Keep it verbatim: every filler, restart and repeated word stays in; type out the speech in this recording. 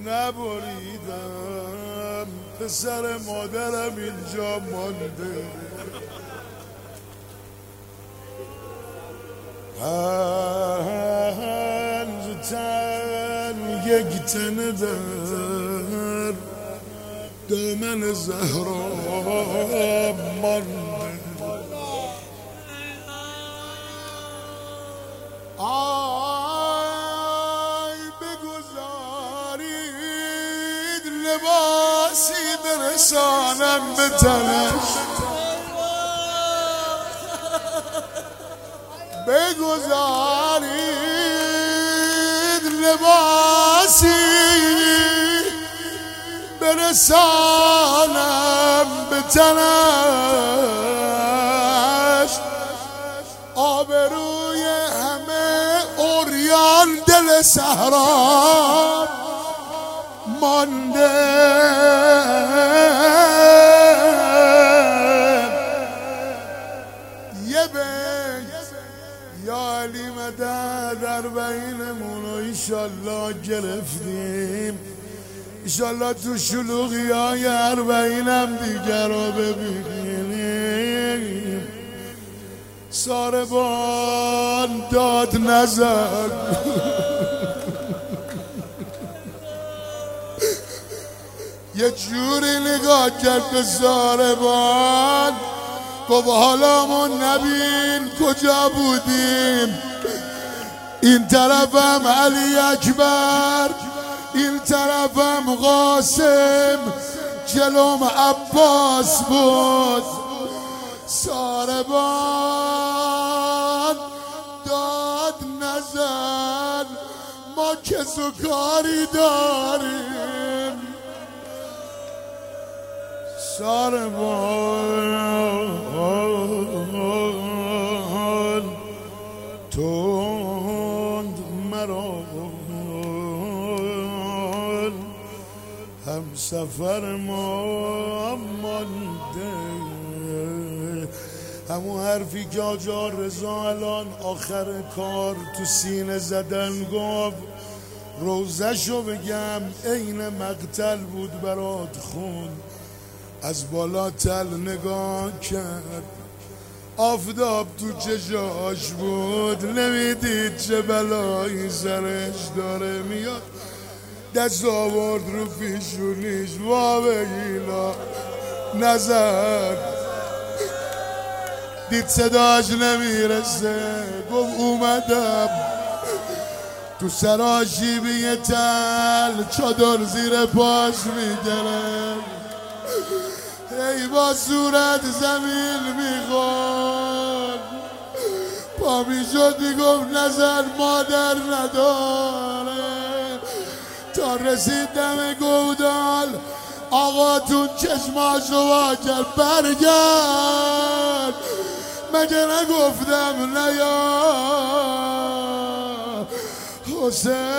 نبریدم، پسر مادرم اینجا مانده. پنج تن یک تن در دامن زهرا مانده. آی بگذارید لباسی برسانم به تنش، بگذارید لباسی برسانم به تنش، آبروی همه اوریان دل صحرا مانده. یه بیت یا علی مدد در بینمون و ایشالله گرفتیم، ایشالله تو شلوغی های اربعینم دیگر رو ببینیم. ساربان داد نزد یه جوری نگاه کرد به ساربان، گفت حالامون نبین کجا بودیم، این طرفم علی اکبر، این طرفم قاسم، جلوم عباس بود. ساربان داد نزن، ما کس و کاری داریم. ساربان تند مرا هم سفر ما مانده. همون حرفی که آجا رضا الان آخر کار تو سینه زدن گفت، روزشو بگم عین مقتل بود برات خون، از بالا تل نگاه کرد، آفتاب تو چشاش بود، نمیدید چه بلایی سرش داره میاد، دست آورد رو پیشونیش، وا بگیلا نظر دید صداش نمیرسه، گفت اومدم تو سراشیبی تل چادر زیر پاش میگرم، ای با صورت زمین میخورد، پا میشد میگفت نظر مادر نداره، تا رسید دم گودال آقاتون چشماشو وا کرد، برگرد مگه نگفتم نیا حسین.